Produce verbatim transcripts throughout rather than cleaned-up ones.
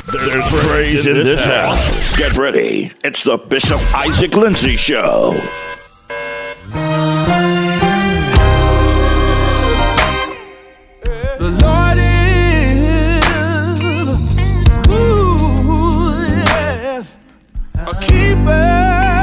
There's praise in this house. Get ready. It's the Bishop Isaac Lindsey Show. The Lord is, ooh, yes, a keeper.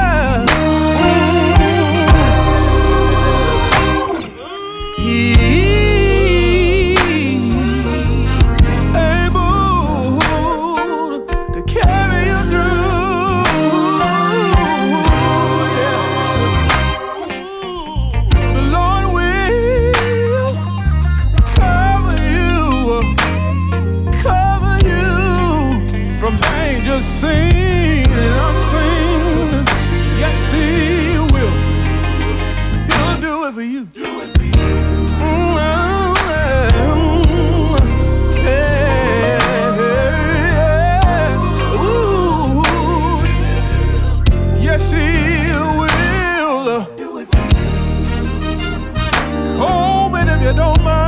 Seen and unseen, yes he will. He'll do it for you. Do it for you. Mm, yeah, yeah. Ooh, yes he will. Do it for you. Call me if you don't mind.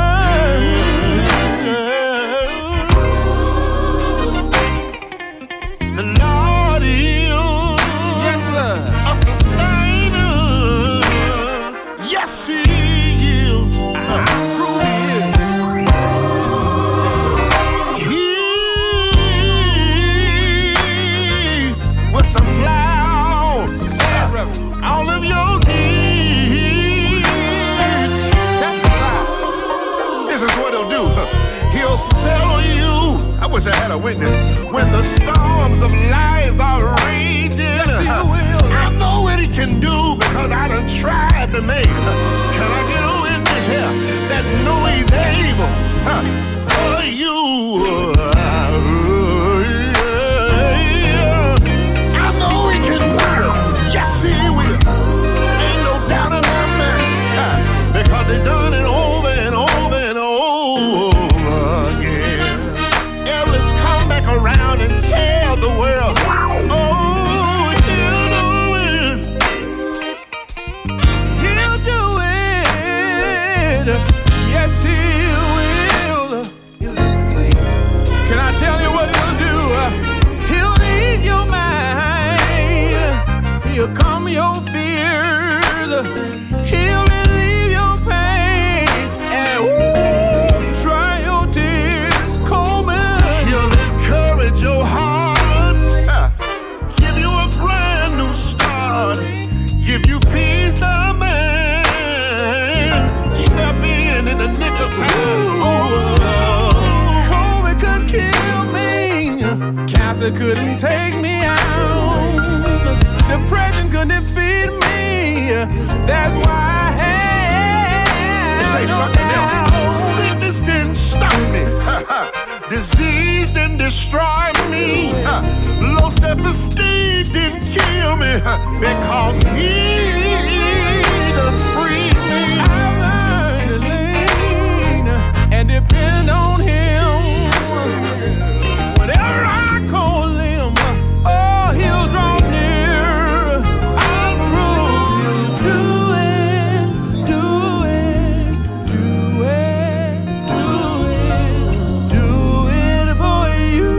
Settle you. I wish I had a witness. When the storms of life are raging, yes, he will. I know what he can do because I done tried to make it. Can I get a witness here that know he's able huh, for you? I know he can do it. Yes, he will. Ain't no doubt in my mind huh, because they done it over and over and over. Around and tell the world, oh, he'll do it. He'll do it. Yes, he will. Can I tell you what he'll do? He'll ease your mind. He'll calm your fears. He'll relieve your pain. And woo, dry your tears. Calm it. Your heart, give you a brand new start, give you peace of mind, step in in the nick of time. Oh, COVID could kill me, cancer couldn't take me out, depression couldn't defeat me, that's why I had say no something doubt. Else. Sickness didn't stop me. Disease didn't destroy me. Uh, low self-esteem didn't kill me uh, because he done freed me. I learned to lean and depend on him. Whenever I call him, oh, he'll draw near. I'll prove he'll do it, do it, do it, do it, do it for you.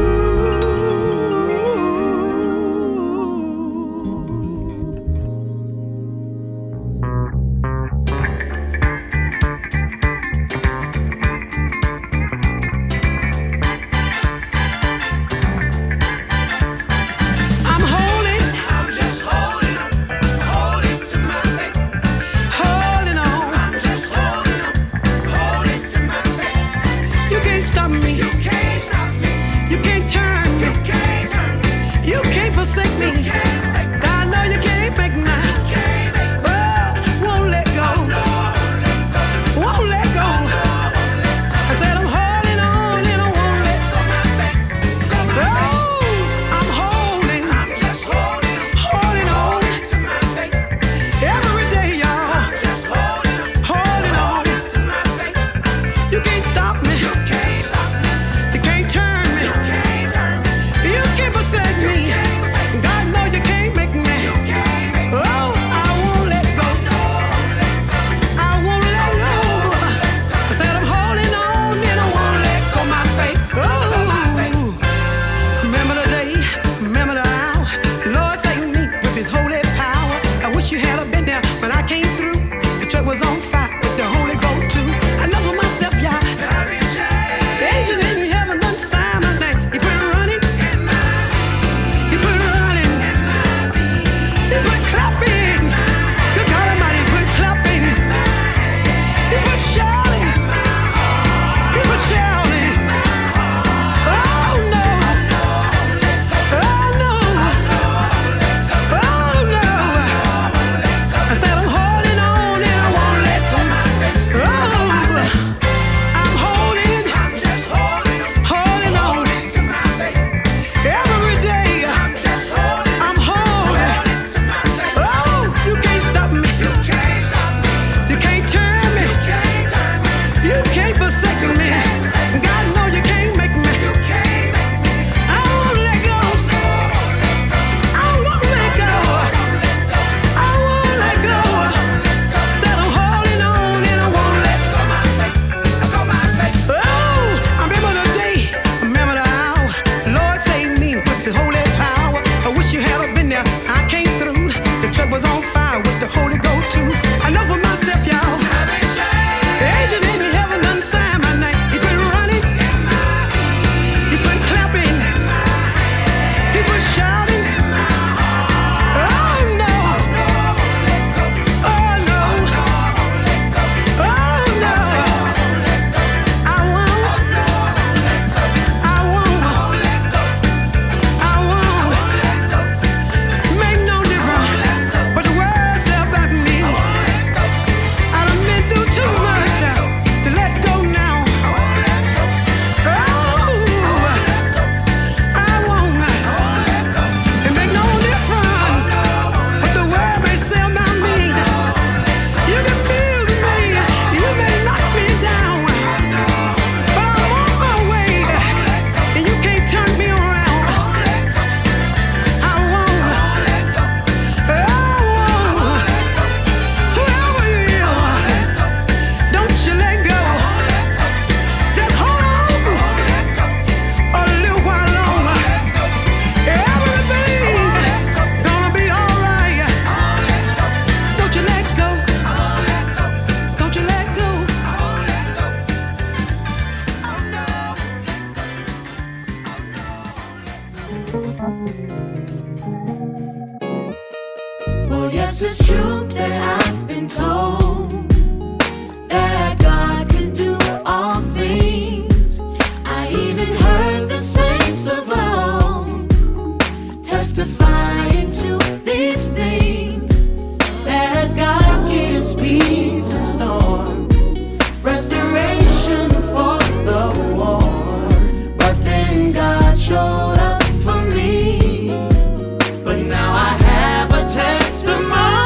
Well, yes, it's true that I've been told that God can do all things. I even heard the saints of old testifying to these things, that God gives peace in storms, restoration for the war. But then God showed up for me, but now I have a testimony.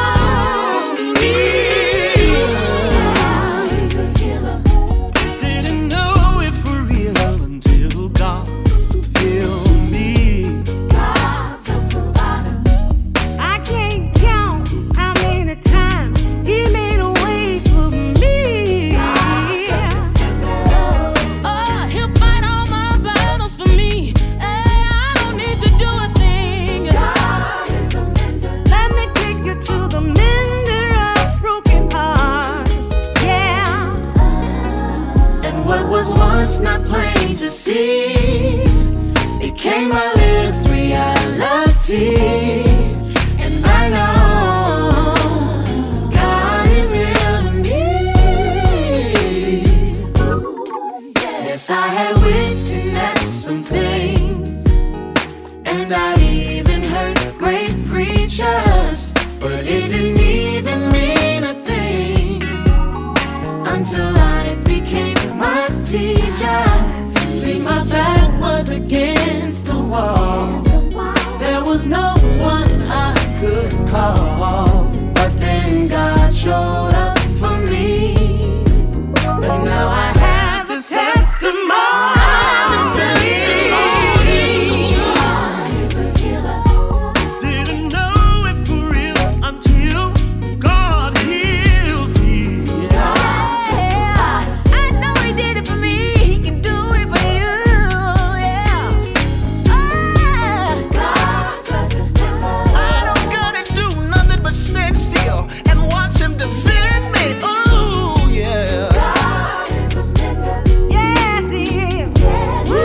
Didn't know it for real until God healed me. God's a provider. I can't count how many times He made a way for me. Oh, He'll fight all my battles for me. Hey, I don't need to do a thing. God is a mender. Let me take you to the mender of broken hearts. Yeah. And what was once not plain to see became my lived reality. And I know God is real to me. Yes, I had witnessed some things, and I even heard great preachers, but it didn't even mean a thing until life became my teacher. To see my back was against the wall. There was no one I could call, but then God showed up for me. But now I have a testimony. Didn't know it for real until God healed me. Yeah. I know He did it for me. He can do it for you. Yeah. Ah. I don't gotta do nothing but stand still and watch Him defend me. Oh yeah. Yes, He is. Ooh,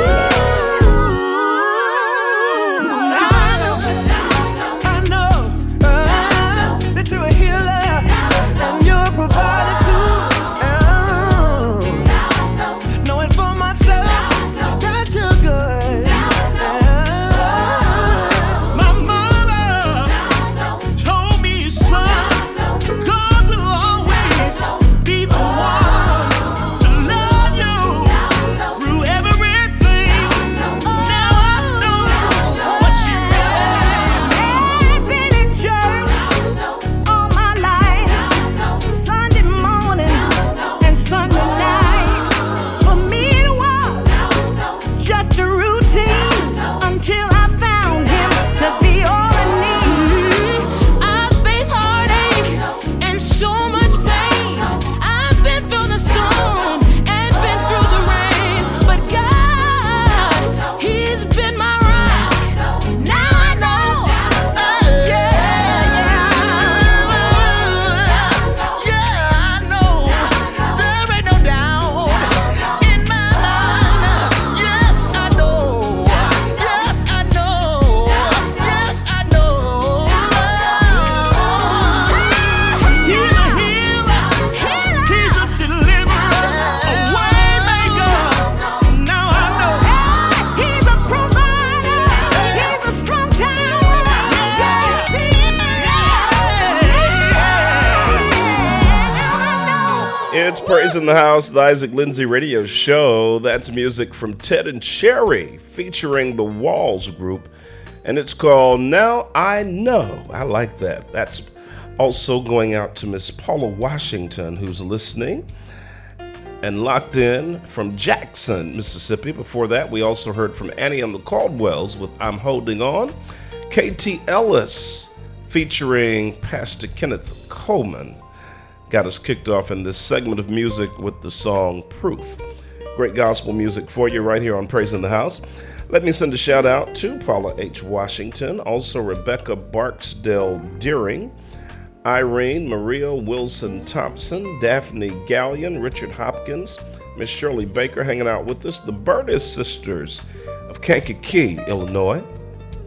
I know, I know, uh, that you're a healer and you're a provider too. Oh, know it for myself. God, you're good. My mother told me, son, God will always be the one to love you through everything. Now I know what she meant. I've been in church all my life, Sunday morning and Sunday night. For me it was just a routine until I found Him to be all I need. I face heartache and so much pain. I've been through the storm and been through the rain, but God, He's been my rock. Now I know, uh, yeah, yeah, yeah, I know. There ain't no doubt in my mind. Yes, I know. Yes, I know. Yes, I know. He's a healer. He's a deliverer, a way maker. Now I know. He's a provider. He's a strong tower. Yes, He is. It's Praise in the House, the Isaac Lindsay Radio Show. That's music from Ted and Cherry featuring the Walls Group, and it's called Now I Know. I like that. That's also going out to Miss Paula Washington, who's listening and locked in from Jackson, Mississippi. Before that, we also heard from Annie and the Caldwells with I'm Holding On. K T Ellis featuring Pastor Kenneth Coleman got us kicked off in this segment of music with the song Proof. Great gospel music for you right here on Praise in the House. Let me send a shout out to Paula H. Washington, also Rebecca Barksdale Deering, Irene Maria Wilson Thompson, Daphne Gallion, Richard Hopkins, Miss Shirley Baker hanging out with us, the Burtis sisters of Kankakee, Illinois,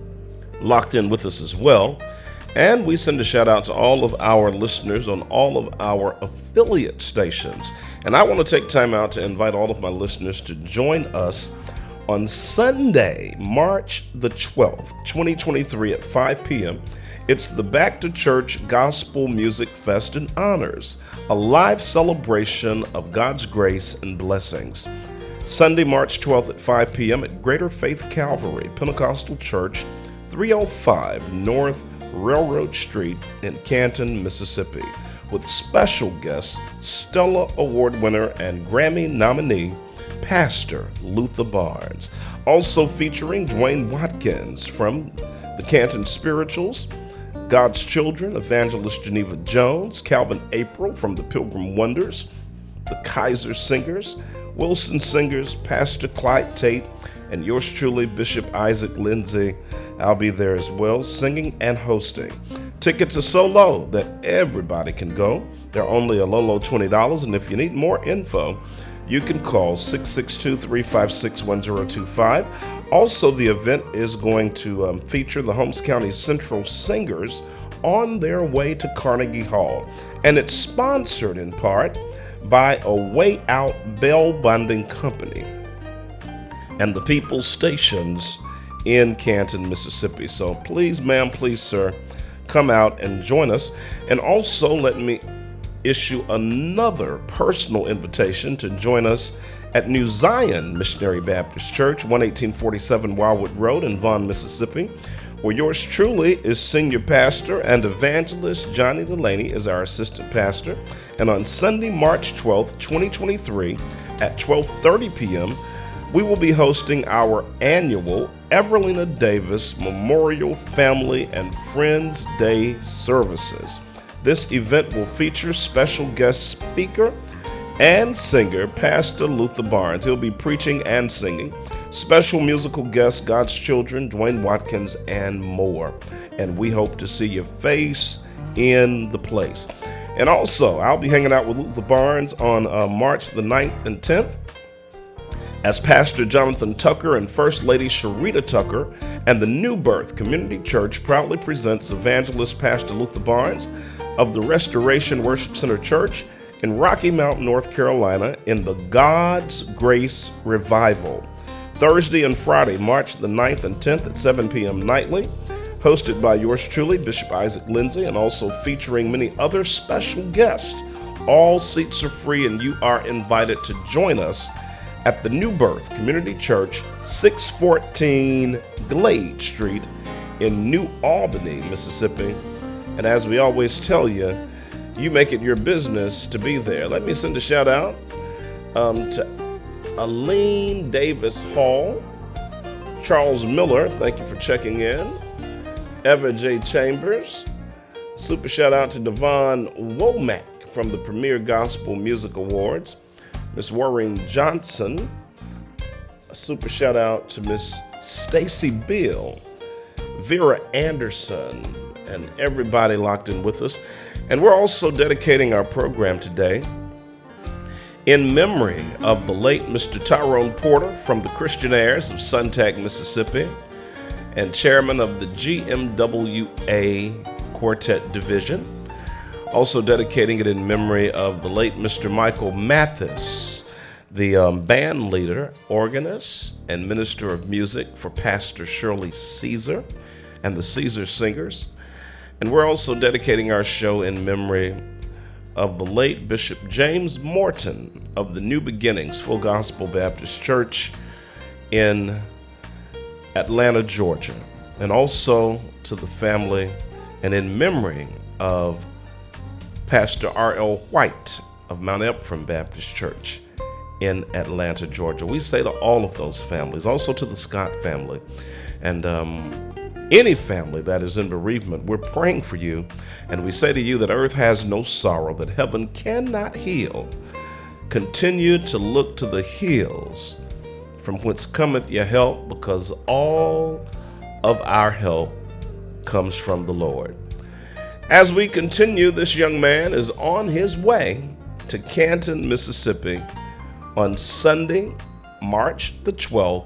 locked in with us as well. And we send a shout out to all of our listeners on all of our affiliate stations. And I want to take time out to invite all of my listeners to join us on Sunday, March the twelfth, twenty twenty-three at five p.m. It's the Back to Church Gospel Music Fest and Honors, a live celebration of God's grace and blessings. Sunday, March twelfth at five p.m. at Greater Faith Calvary Pentecostal Church, three oh five North Railroad Street in Canton, Mississippi, with special guest, Stella Award winner and Grammy nominee, Pastor Luther Barnes. Also featuring Dwayne Watkins from the Canton Spirituals, God's Children, Evangelist Geneva Jones, Calvin April from the Pilgrim Wonders, the Kaiser Singers, Wilson Singers, Pastor Clyde Tate, and yours truly, Bishop Isaac Lindsey. I'll be there as well, singing and hosting. Tickets are so low that everybody can go. They're only a low, low twenty dollars, and if you need more info, you can call six six two, three five six, one zero two five. Also, the event is going to um, feature the Holmes County Central Singers on their way to Carnegie Hall, and it's sponsored in part by A Way Out Bell Bonding Company and the People's Stations in Canton, Mississippi. So please, ma'am, please, sir, come out and join us. And also let me issue another personal invitation to join us at New Zion Missionary Baptist Church, one eighteen forty-seven Wildwood Road in Vaughn, Mississippi, where yours truly is senior pastor and evangelist Johnny Delaney is our assistant pastor. And on Sunday, March twelfth, twenty twenty-three at twelve thirty p.m., we will be hosting our annual Evelina Davis Memorial Family and Friends Day services. This event will feature special guest speaker and singer Pastor Luther Barnes. He'll be preaching and singing. Special musical guests, God's Children, Dwayne Watkins, and more. And we hope to see your face in the place. And also, I'll be hanging out with Luther Barnes on uh, March the ninth and tenth. As Pastor Jonathan Tucker and First Lady Sharita Tucker and the New Birth Community Church proudly presents evangelist Pastor Luther Barnes of the Restoration Worship Center Church in Rocky Mount, North Carolina, in the God's Grace Revival. Thursday and Friday, March the ninth and tenth at seven p.m. nightly, hosted by yours truly, Bishop Isaac Lindsey, and also featuring many other special guests. All seats are free, and you are invited to join us at the New Birth Community Church, six fourteen Glade Street in New Albany, Mississippi. And as we always tell you, you make it your business to be there. Let me send a shout out um, to Aline Davis Hall, Charles Miller, thank you for checking in, Eva J. Chambers, super shout out to Devon Womack from the Premier Gospel Music Awards, Miss Warren Johnson, a super shout out to Miss Stacy Bill, Vera Anderson, and everybody locked in with us. And we're also dedicating our program today in memory of the late Mister Tyrone Porter from the Christianaires of Suntac, Mississippi, and chairman of the G M W A Quartet Division. Also dedicating it in memory of the late Mister Michael Mathis, the um, band leader, organist, and minister of music for Pastor Shirley Caesar and the Caesar Singers. And we're also dedicating our show in memory of the late Bishop James Morton of the New Beginnings Full Gospel Baptist Church in Atlanta, Georgia. And also to the family and in memory of Pastor R L White of Mount Ephraim Baptist Church in Atlanta, Georgia. We say to all of those families, also to the Scott family, and um, any family that is in bereavement, we're praying for you, and we say to you that earth has no sorrow, that heaven cannot heal. Continue to look to the hills from whence cometh your help, because all of our help comes from the Lord. As we continue, this young man is on his way to Canton, Mississippi on Sunday, March the twelfth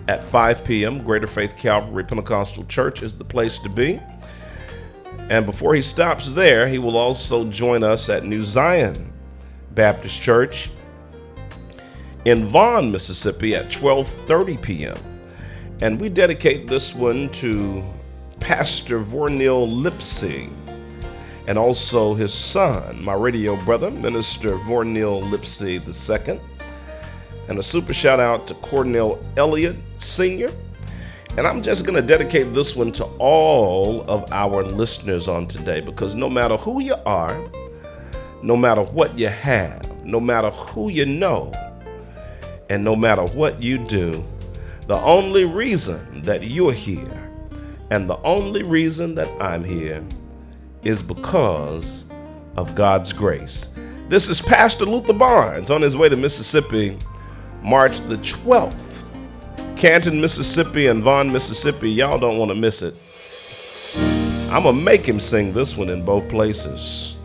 at five p.m. Greater Faith Calvary Pentecostal Church is the place to be. And before he stops there, he will also join us at New Zion Baptist Church in Vaughn, Mississippi at twelve thirty p.m. And we dedicate this one to Pastor Vornil Lipsy and also his son, my radio brother, Minister Vornil Lipsy the second. And a super shout out to Cornell Elliott Senior And I'm just going to dedicate this one to all of our listeners on today, because no matter who you are, no matter what you have, no matter who you know, and no matter what you do, the only reason that you're here and the only reason that I'm here is because of God's grace. This is Pastor Luther Barnes on his way to Mississippi, March the twelfth. Canton, Mississippi and Vaughn, Mississippi. Y'all don't want to miss it. I'm going to make him sing this one in both places.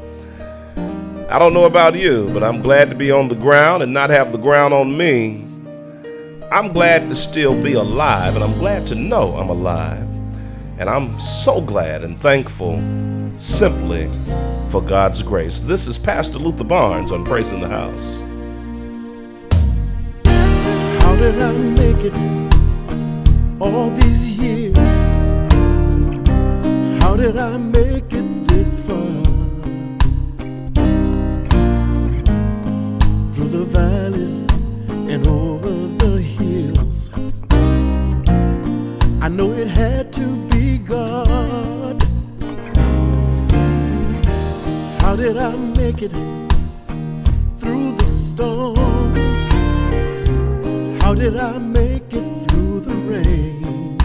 I don't know about you, but I'm glad to be on the ground and not have the ground on me. I'm glad to still be alive, and I'm glad to know I'm alive. And I'm so glad and thankful simply for God's grace. This is Pastor Luther Barnes on Praise in the House. How did I make it all these years? How did I make it this far? Through the valleys and over the hills, I know it had to be God. How did I make it through the storm? How did I make it through the rain?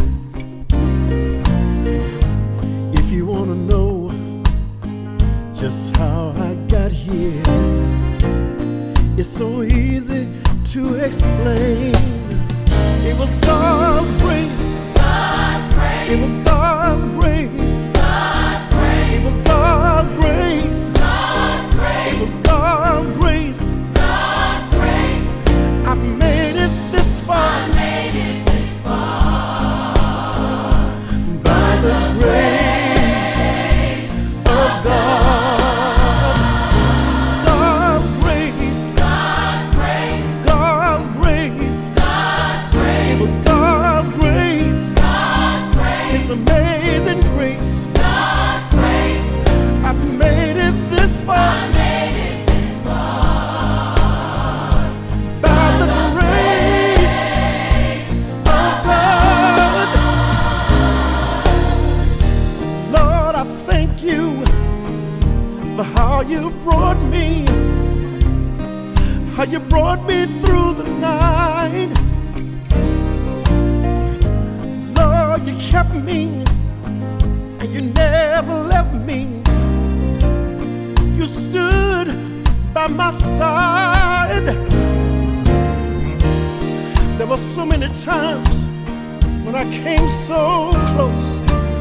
If you want to know just how I got here, it's so easy to explain. It was God's grace. God's grace. It was God's grace. God's grace. It was God's grace. God's grace. It was God's grace. God's grace. I made it this far. I made it this far. By the grace of God. God's grace. God's grace. God's grace. God's grace. It was God's grace. God's grace. It's amazing grace. God's grace. I made it this far. I made it this far. By the grace of God. Lord, I thank you for how you brought me, how you brought me through the night. Lord, you kept me and you never left me. You stood by my side. There were so many times when I came so close.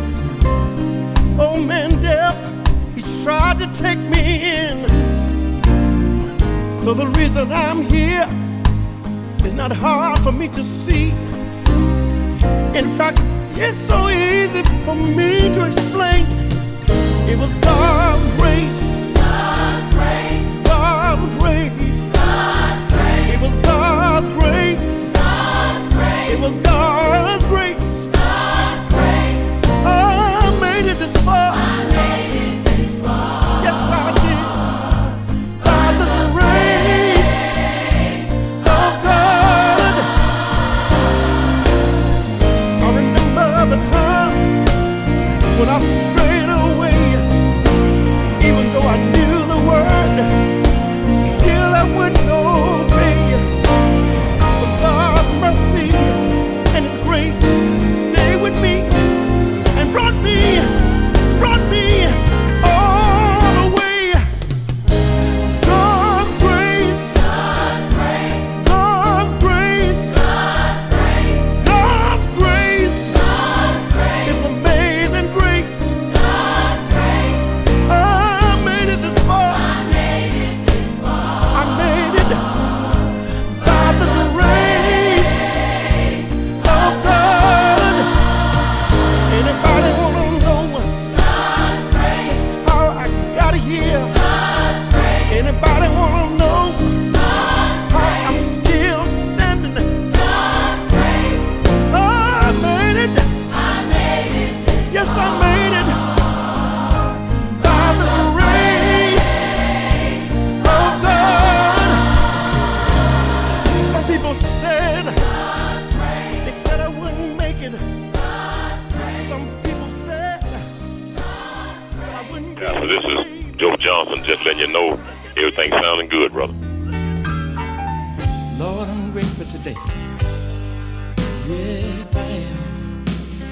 Oh man, death, he tried to take me in. So the reason I'm here is not hard for me to see. In fact, it's so easy for me to explain. It was God's grace. God's grace. God's grace. God's grace. It was God's grace. God's grace. It was God's grace. God's grace. I made it this far. I made it this far. Yes, I did. By the grace of God. I remember the times when I strayed away. Even though I knew the word, still I wouldn't obey. But God's mercy and His grace stayed with me and brought me, brought me all the way. God's grace, God's grace, God's grace, God's grace, God's grace, God's grace, His amazing grace. Yeah, so this is Joe Johnson, just letting you know everything's sounding good, brother. Lord, I'm grateful today. Yes, I am.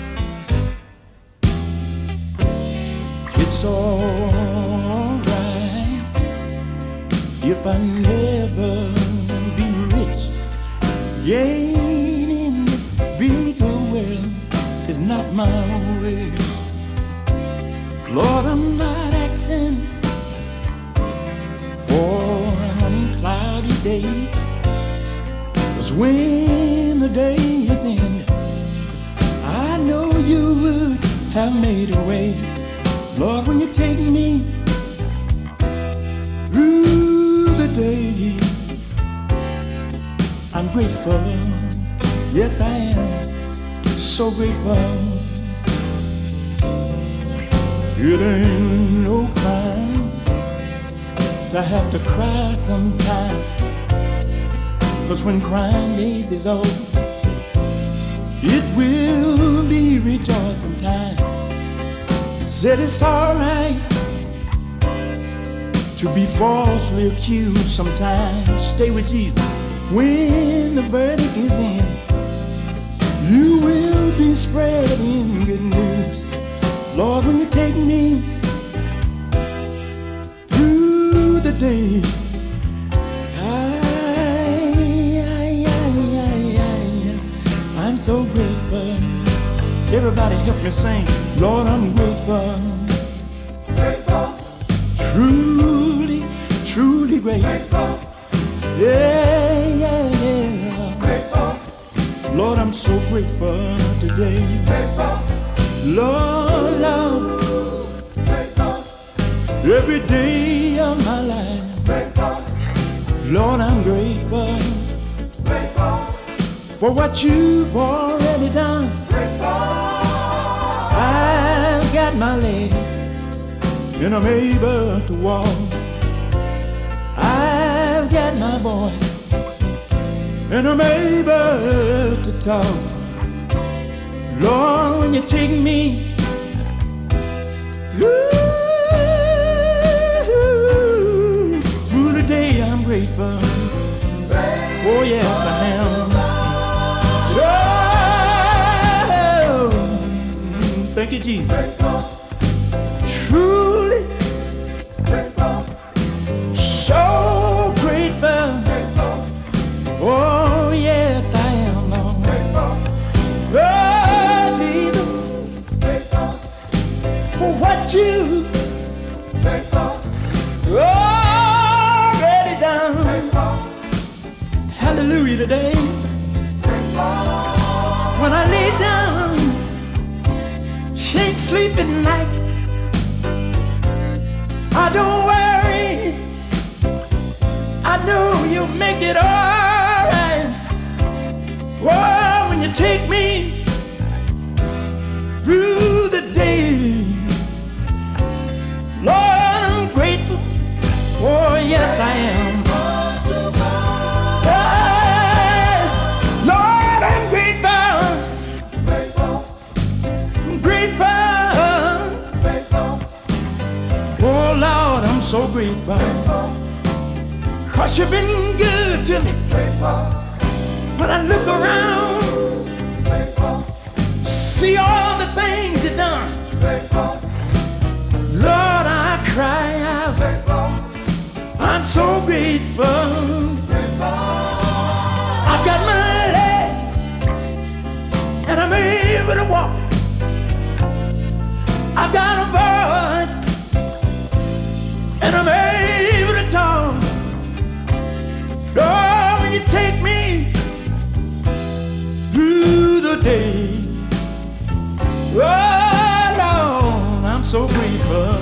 It's all right if I never be rich. Gaining this big world is not my way. Lord, I'm not asking for a cloudy day, 'cause when the day is in, I know you would have made a way. Lord, when you take me through the day, I'm grateful. Yes, I am so grateful. It ain't no crime to have to cry sometime, 'cause when crying days is over, it will be rejoicing time. Said it's alright to be falsely accused sometimes. Stay with Jesus. When the verdict is in, you will be spreading good news. Lord, when you take me through the day, I, I, I, I, I'm so grateful. Everybody help me sing. Lord, I'm grateful. Grateful. Truly, truly grateful. Yeah, yeah, yeah. Grateful. Lord, I'm so grateful today. Grateful. Lord, Lord, grateful. Every day of my life, grateful. Lord, I'm grateful. Grateful for what you've already done. Grateful. I've got my leg and I'm able to walk. I've got my voice and I'm able to talk. Lord, when you take me through, through the day, I'm grateful. Oh, yes, I am. Oh, thank you, Jesus. Truly, so grateful. Oh, yes, I am, Lord. Oh, Jesus, for what you already done. Hallelujah today. When I lay down, can't sleep at night, I don't worry, I know you'll make it all right. Oh, when you take me through the day, Lord, I'm grateful. Oh, yes, I am. Oh, Lord, I'm grateful. Grateful. Oh, Lord, I'm so grateful. 'Cause you've been good to me. When I look around, see all the things you've done, Lord, I cry out, I'm so grateful. I've got my legs and I'm able to walk. I've got a voice and I'm able to talk. Lord, when you take me through the day, oh Lord, I'm so grateful.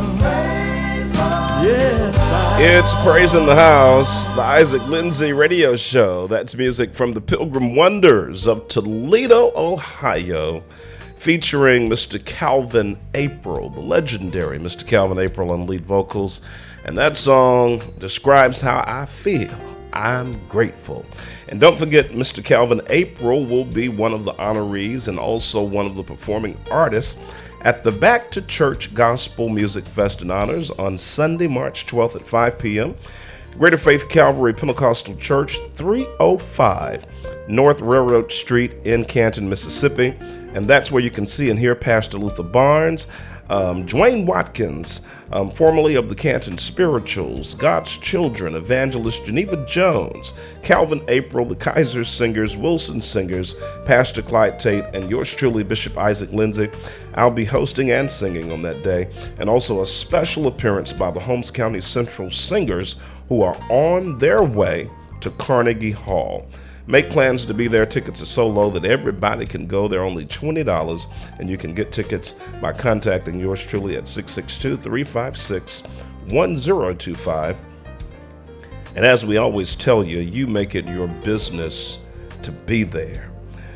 Yes, I It's Praise in the House, the Isaac Lindsay radio show. That's music from the Pilgrim Wonders of Toledo, Ohio, featuring Mister Calvin April, the legendary Mister Calvin April on lead vocals. And that song describes how I feel. I'm grateful. And don't forget, Mister Calvin April will be one of the honorees and also one of the performing artists at the Back to Church Gospel Music Fest and Honors on Sunday, March twelfth at five p.m. Greater Faith Calvary Pentecostal Church, three oh five North Railroad Street in Canton, Mississippi. And that's where you can see and hear Pastor Luther Barnes, um, Dwayne Watkins, um, formerly of the Canton Spirituals, God's Children, Evangelist Geneva Jones, Calvin April, the Kaiser Singers, Wilson Singers, Pastor Clyde Tate, and yours truly, Bishop Isaac Lindsay. I'll be hosting and singing on that day, and also a special appearance by the Holmes County Central Singers, who are on their way to Carnegie Hall. Make plans to be there. Tickets are so low that everybody can go. They're only twenty dollars, and you can get tickets by contacting yours truly at six six two, three five six, one zero two five. And as we always tell you, you make it your business to be there.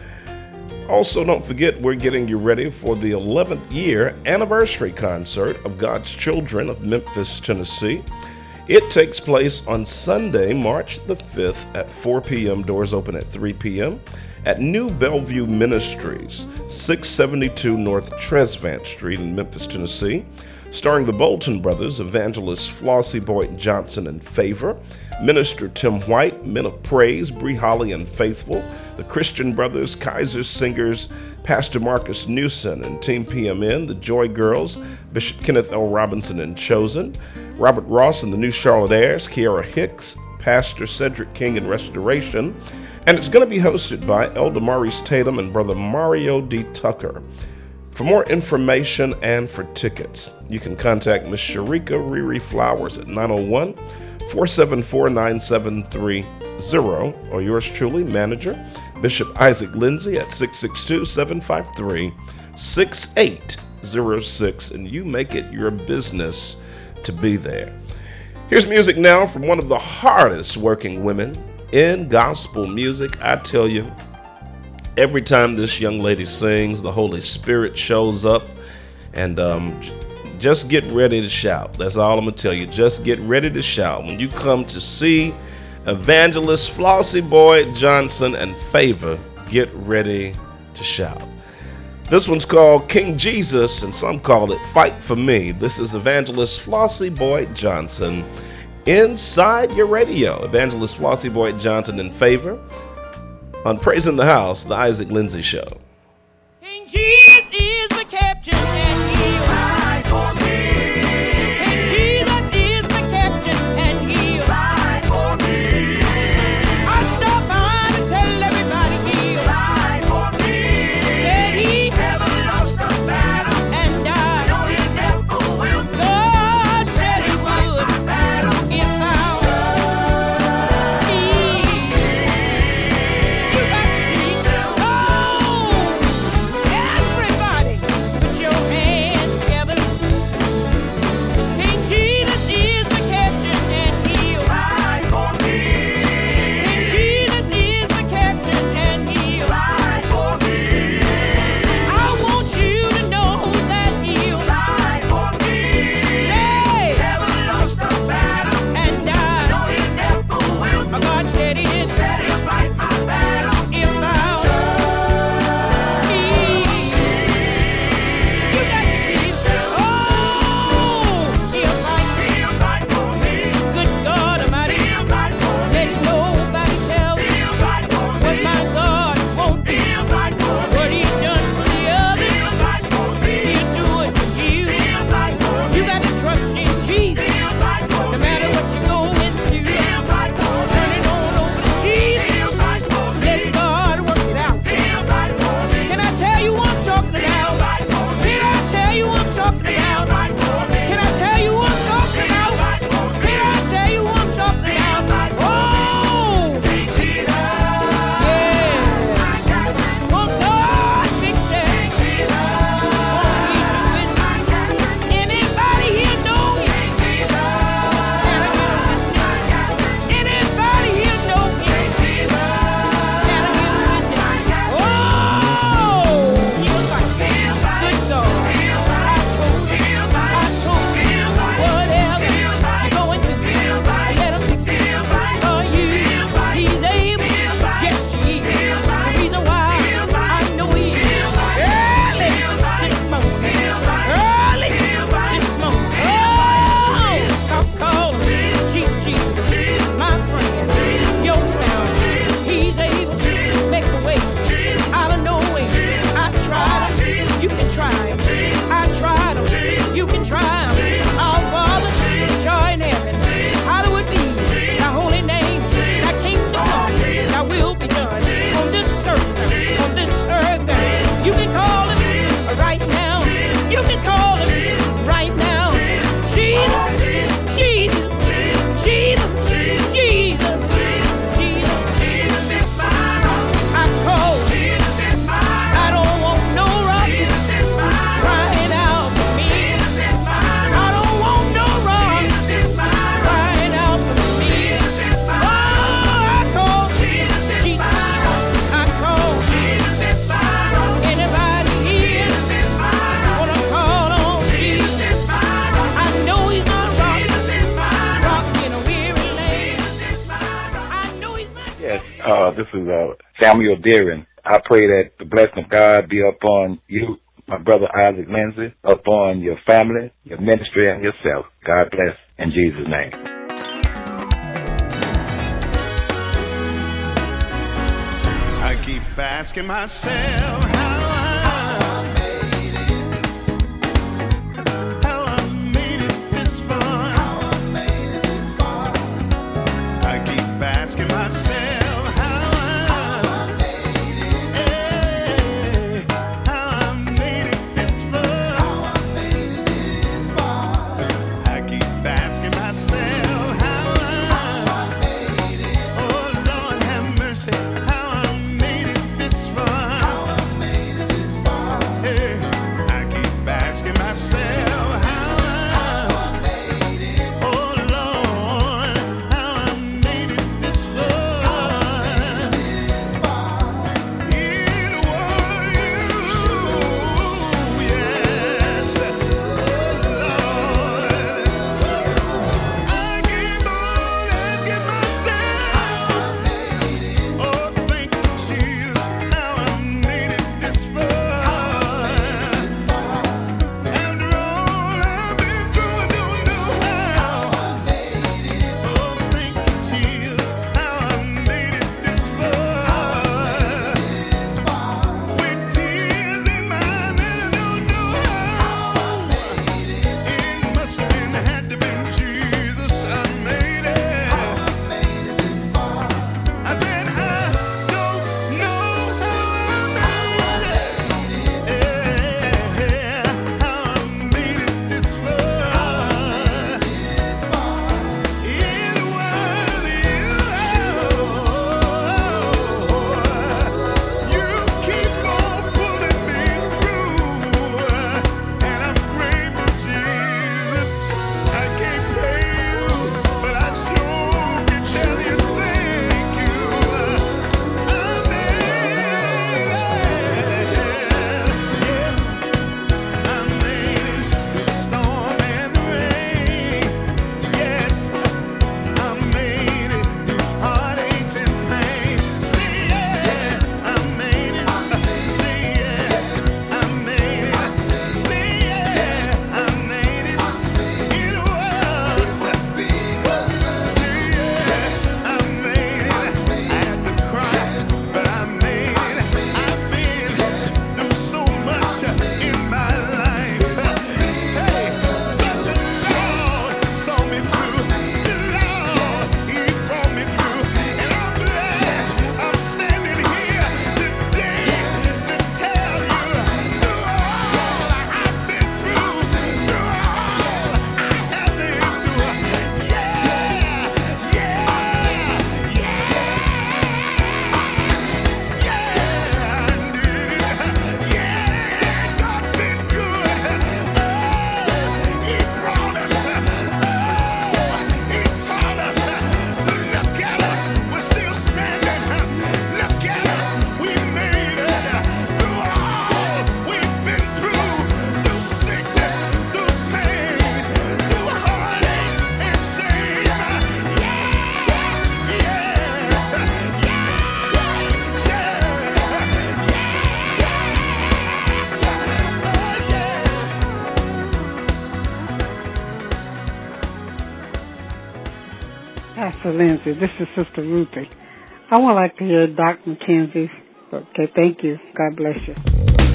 Also, don't forget, we're getting you ready for the eleventh year anniversary concert of God's Children of Memphis, Tennessee. It takes place on Sunday, March the fifth at four p.m. Doors open at three p.m. at New Bellevue Ministries, six seventy-two North Tresvant Street in Memphis, Tennessee. Starring the Bolton brothers, Evangelist Flossie Boyd Johnson and Favor, Minister Tim White, Men of Praise, Bree Holly and Faithful, the Christian Brothers, Kaiser Singers, Pastor Marcus Newson and Team P M N, the Joy Girls, Bishop Kenneth L. Robinson and Chosen, Robert Ross and the New Charlotte Heirs, Kiara Hicks, Pastor Cedric King and Restoration, and it's going to be hosted by Elder Maurice Tatum and Brother Mario D. Tucker. For more information and for tickets, you can contact Miss Sharika Riri Flowers at nine oh one, four seven four, nine seven three zero, or yours truly, manager, Bishop Isaac Lindsay at six six two, seven five three, six eight zero six, and you make it your business to be there. Here's music now from one of the hardest working women in gospel music. I tell you, every time this young lady sings, the Holy Spirit shows up, and um, just get ready to shout. That's all I'm going to tell you. Just get ready to shout. When you come to see Evangelist Flossie Boyd Johnson and Favor, get ready to shout. This one's called King Jesus, and some call it Fight for Me. This is Evangelist Flossie Boyd Johnson inside your radio. Evangelist Flossie Boyd Johnson and Favor on Praise in the House, the Isaac Lindsay Show. King Jesus is my captain and he'll fight for me. King Jesus is my captain and he'll fight for me. I stop by to tell everybody he'll fight for me. Said he never lost a battle, and I know he never will. God said he would if I were easy. You got to be strong and You can call him Jesus right now. Jesus, Jesus, Jesus, Jesus, Jesus. Jesus is my rock. I call Jesus is my rock. I don't want no rock. Jesus is my rock. Crying out for me. Jesus is my rock. I don't want no rock. Jesus is my rock. Crying out for me. Jesus is my rock. Oh, I call Jesus is my rock. I call Jesus is my rock. Anybody here? Jesus is my rock. Wanna call on Jesus is my rock. I know he's my rock. Jesus is my rock. In a weary land. Jesus is my rock. I know he's my rock. Yes, uh, this is uh, Samuel Deering. I pray that the blessing of God be upon you, my brother Isaac Lindsay, upon your family, your ministry, and yourself. God bless in Jesus' name. I keep asking myself how I made it, how I made it this far, how I made it this far. I keep asking myself how I made it, hey, how I made it this far, how I made it this far. I keep asking myself how I made it, oh Lord have mercy, how I made it this far, how I made it this far. Hey, I keep asking myself how I made it, oh Lord, how I made it this far, this far. It was you, yes, oh Lord. I keep on asking myself, oh, thank you, Jesus, how I made it this far. After all I've been through, I don't know how. Oh, thank you, Jesus, how I made it this far. With tears in my eyes, I don't know how. It must have been, had to been Jesus, I made it. I said, I don't know how I made it. Yeah, how I made it this far. It was you. You keep on pulling me through, and I'm grateful, Jesus. I can't pay you, but I sure can tell you thank you. I made it. Yes, I made it through the storm and the rain. Yes, I made it through heartaches and pain. Say yes, I made it. Say yes, I made it. Say yes, I made it. It was because say yes, I made it. I had to cry, but I made it. I've been through so much in my life. Hey, but the Lord saw me through. The Lord, He brought me through, and I'm glad I'm standing here today to tell you through all I've been through, through all I have been through. Yeah, yeah, yeah, yeah, I did it. Yeah, God been good. Oh, He brought us. Oh, He taught us. Look at us, we're still standing. Look at us, we made it. Through all we've been through, through sickness, through pain, through heartache and shame. Yes, yes, yes, Pastor Lindsay, this is Sister Ruthie. I would like to hear Doc McKenzie. Okay, thank you. God bless you.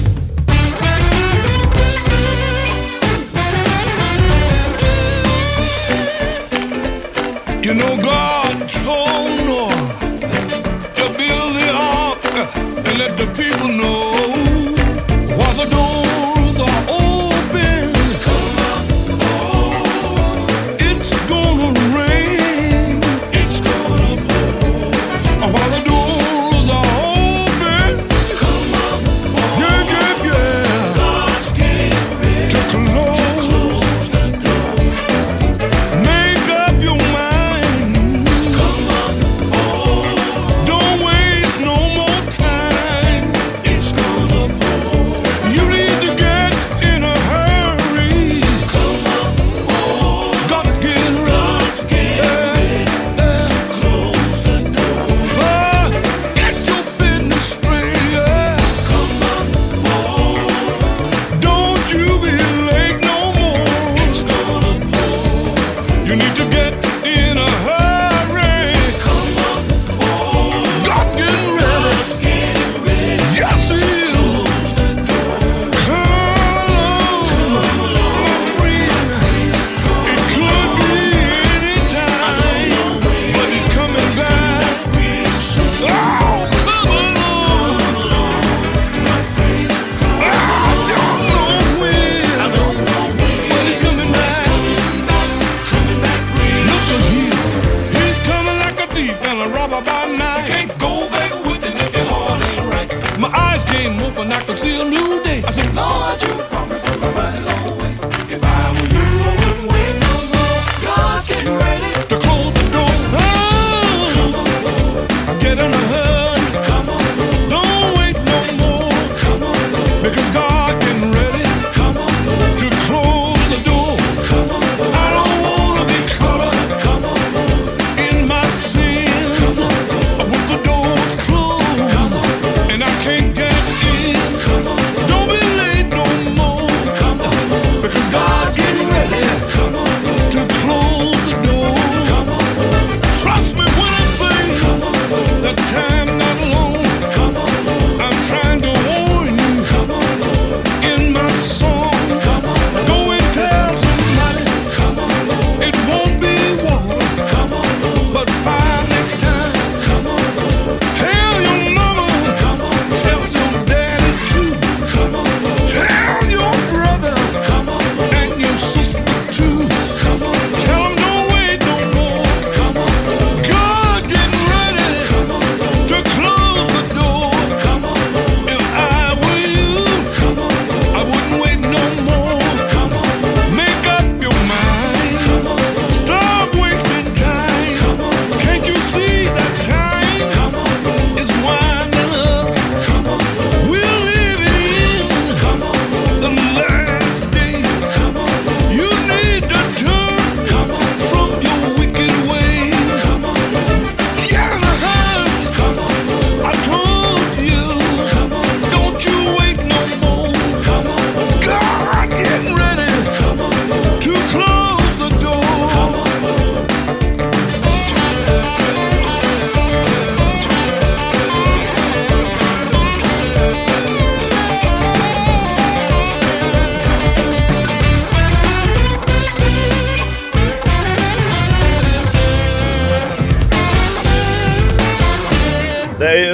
You know God told Noah to build the ark and let the people know while the doors are open.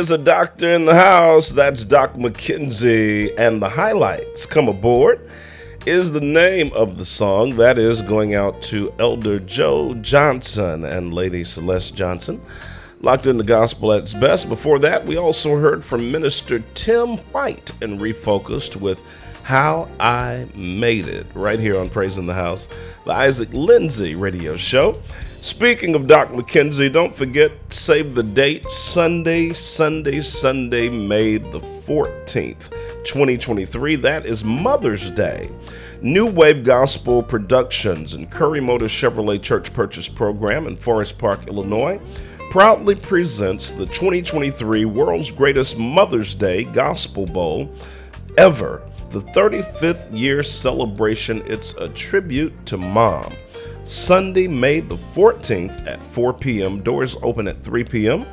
There's a doctor in the house. That's Doc McKenzie. And the highlights, Come Aboard, is the name of the song. That is going out to Elder Joe Johnson and Lady Celeste Johnson. Locked in the Gospel at its best. Before that, we also heard from Minister Tim White and Refocused with How I Made It, right here on Praise in the House, the Isaac Lindsay radio show. Speaking of Doc McKenzie, don't forget, save the date, Sunday, Sunday, Sunday, May the fourteenth, twenty twenty-three. That is Mother's Day. New Wave Gospel Productions and Curry Motors Chevrolet Church Purchase Program in Forest Park, Illinois, proudly presents the twenty twenty-three World's Greatest Mother's Day Gospel Bowl ever. The thirty-fifth year celebration. It's a tribute to Mom. Sunday, May the fourteenth at four p.m. Doors open at three p.m.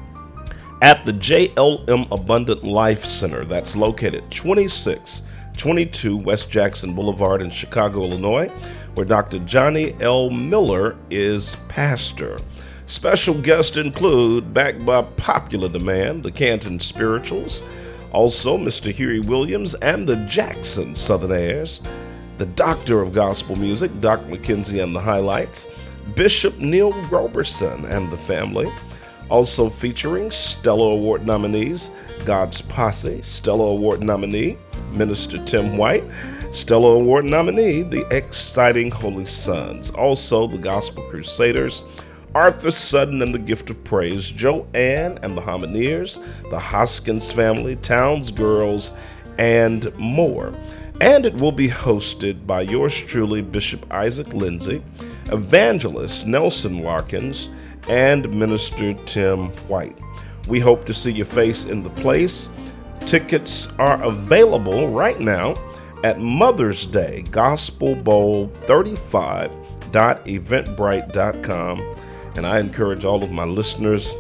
at the J L M Abundant Life Center. That's located twenty-six twenty-two West Jackson Boulevard in Chicago, Illinois, where Doctor Johnny L. Miller is pastor. Special guests include, backed by popular demand, the Canton Spirituals, also Mister Huey Williams and the Jackson Southernaires, the Doctor of Gospel Music, Doc McKenzie and the Highlights, Bishop Neil Roberson and the Family, also featuring Stella Award nominees, God's Posse, Stella Award nominee, Minister Tim White, Stella Award nominee, the Exciting Holy Sons, also the Gospel Crusaders, Arthur Sutton and the Gift of Praise, Joanne and the Homineers, the Hoskins Family, Towns Girls, and more. And it will be hosted by yours truly, Bishop Isaac Lindsay, Evangelist Nelson Larkins, and Minister Tim White. We hope to see your face in the place. Tickets are available right now at Mother's Day Gospel Bowl thirty-five dot eventbrite dot com. And I encourage all of my listeners,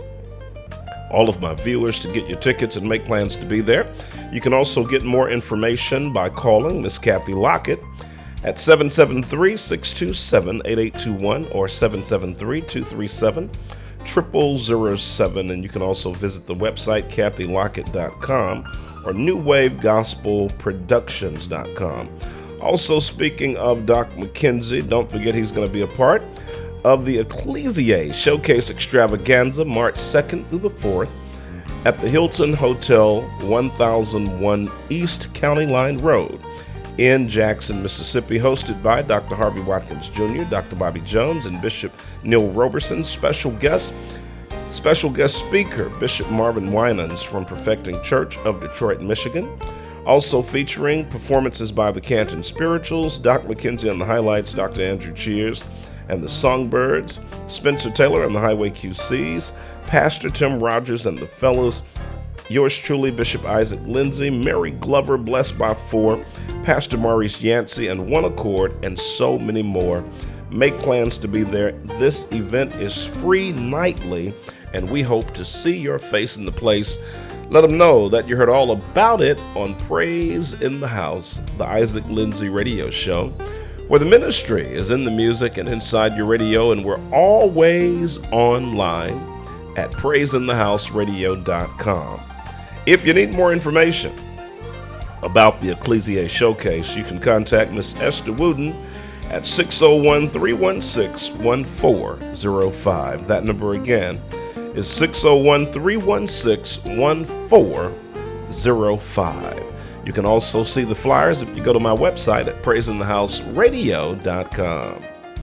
all of my viewers, to get your tickets and make plans to be there. You can also get more information by calling Miss Kathy Lockett at seven seven three, six two seven, eight eight two one or seven seven three, two three seven, zero zero zero seven. And you can also visit the website kathy lockett dot com or new wave gospel productions dot com. Also, speaking of Doc McKenzie, don't forget he's going to be a part of the Ecclesiae Showcase Extravaganza March second through the fourth at the Hilton Hotel, one thousand one East County Line Road in Jackson, Mississippi, hosted by Doctor Harvey Watkins Junior, Doctor Bobby Jones, and Bishop Neil Roberson. Special guest, special guest speaker, Bishop Marvin Winans from Perfecting Church of Detroit, Michigan. Also featuring performances by the Canton Spirituals, Doc McKenzie and the Highlights, Doctor Andrew Cheers and the Songbirds, Spencer Taylor and the Highway Q Cs, Pastor Tim Rogers and the Fellas, yours truly, Bishop Isaac Lindsay, Mary Glover, Blessed by Four, Pastor Maurice Yancey and One Accord, and so many more. Make plans to be there. This event is free nightly, and we hope to see your face in the place. Let them know that you heard all about it on Praise in the House, the Isaac Lindsay radio show, where the ministry is in the music and inside your radio, and we're always online at praise in the house radio dot com. If you need more information about the Ecclesiae Showcase, you can contact Miss Esther Wooden at six oh one, three one six, one four oh five. That number again is six oh one, three one six, one four oh five. You can also see the flyers if you go to my website at praise in the house radio dot com.